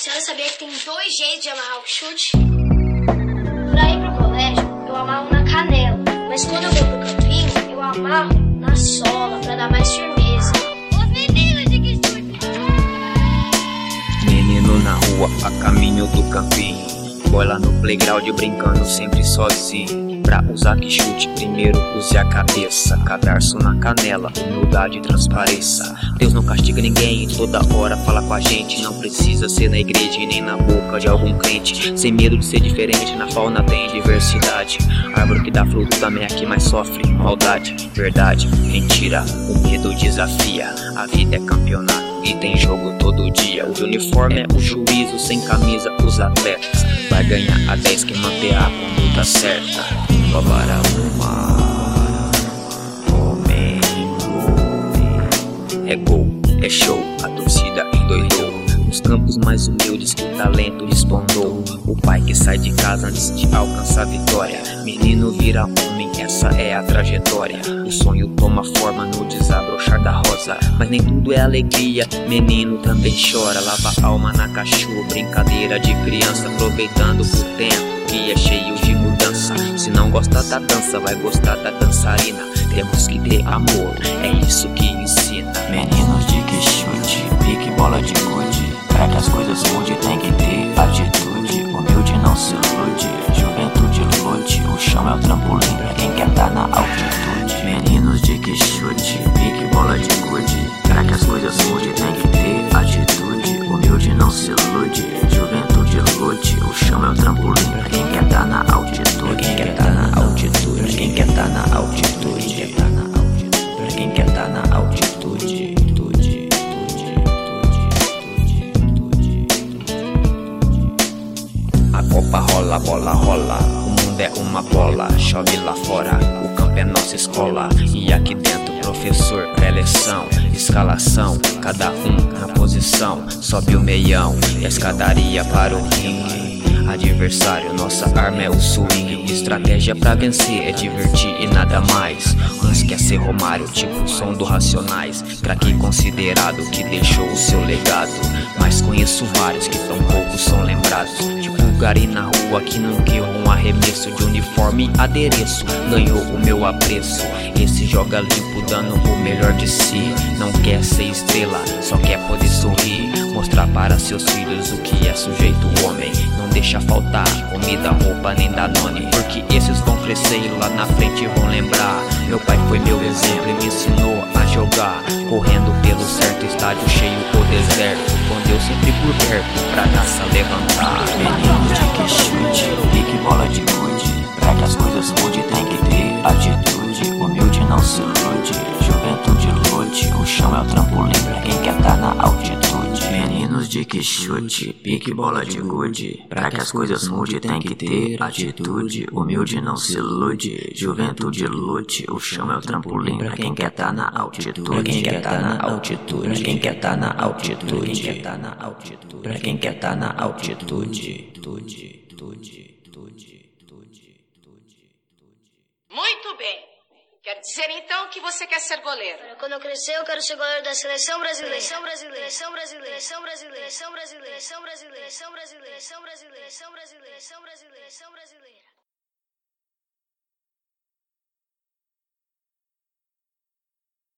senhora sabia que tem 2 jeitos de amarrar o chute? Pra ir pro colégio, eu amarro na canela. Mas quando eu vou pro campinho, eu amarro na sola pra dar mais firmeza. Os meninos de que chute! Menino na rua, a caminho do campinho. Bola no playground brincando sempre sozinho. Pra usar que chute, primeiro use a cabeça. Cadarço na canela, humildade e transparência. Deus não castiga ninguém, toda hora fala com a gente. Não precisa ser na igreja e nem na boca de algum crente. Sem medo de ser diferente, na fauna tem diversidade. Árvore que dá fruto também é a que mais sofre maldade. Verdade, mentira, o medo desafia. A vida é campeonato e tem jogo todo dia. O uniforme é o juízo, sem camisa os atletas. Vai ganhar a 10 quem manter a conduta certa. Só para uma, comendo. É gol, é show, a torcida endoidou. Nos campos mais humildes que o talento respondou. O pai que sai de casa antes de alcançar a vitória. Menino vira homem, essa é a trajetória. O sonho toma forma no desabrochar da rosa. Mas nem tudo é alegria, menino também chora. Lava a alma na cachorro, brincadeira de criança. Aproveitando o tempo que é cheio de mudança. Se não gosta da dança, vai gostar da dançarina. Temos que ter amor, é isso que ensina. Meninos de que chute, pique bola de gude. Pra que as coisas mudem tem que ter atitude. Humilde não se ilude, juventude lute. O chão é o trampolim pra quem quer tá na altitude. Meninos de que chute, pique bola de gude. Pra que as coisas mudem tem que ter atitude. Humilde não se ilude, juventude lute. O chão é o trampolim pra quem quer tá na altitude. Quem quer tá na altitude, quem quer tá na altitude. Pra quem quer tá na altitude. A copa rola, a bola rola, o mundo é uma bola, chove lá fora, o campo é nossa escola. E aqui dentro, professor, pré-eleção, escalação, cada um na posição. Sobe o meião e a escadaria para o ringue. Adversário, nossa arma é o swing. Estratégia pra vencer é divertir e nada mais. Uns quer ser Romário, tipo o som do Racionais. Craque considerado que deixou o seu legado. Mas conheço vários que tão poucos são lembrados. Tipo o Gari na rua que nunca errou um arremesso. De uniforme e adereço, ganhou o meu apreço. Esse joga limpo dando o melhor de si. Não quer ser estrela, só quer poder sorrir. Mostrar para seus filhos o que é sujeito homem. Não deixa faltar comida, roupa nem Danone. Porque esses vão crescer e lá na frente vão lembrar. Meu pai foi meu exemplo e me ensinou a jogar. Correndo pelo certo estádio cheio ou deserto. Com Deus sempre por perto pra taça levantar. Meninos de que chute, pique bola de gude. Pra que as coisas mudem tem que ter atitude. Humilde não se ilude, juventude lute. O chão é o trampolim pra quem quer tá na altitude. Meninos de que chute, pique bola de gude. Pra que as coisas mudem tem que ter atitude. Humilde não se ilude, juventude lute. O chão é o trampolim pra quem quer tá na altitude. Pra quem quer tá na altitude, pra quem quer tá na altitude. Pra quem quer tá na altitude. Muito bem. Quer dizer então que você quer ser goleiro? Quando eu crescer, eu quero ser goleiro da seleção brasileira. Seleção brasileira, seleção brasileira, seleção brasileira, seleção brasileira, seleção brasileira, seleção brasileira, seleção brasileira, seleção brasileira, seleção brasileira, seleção brasileira, seleção brasileira.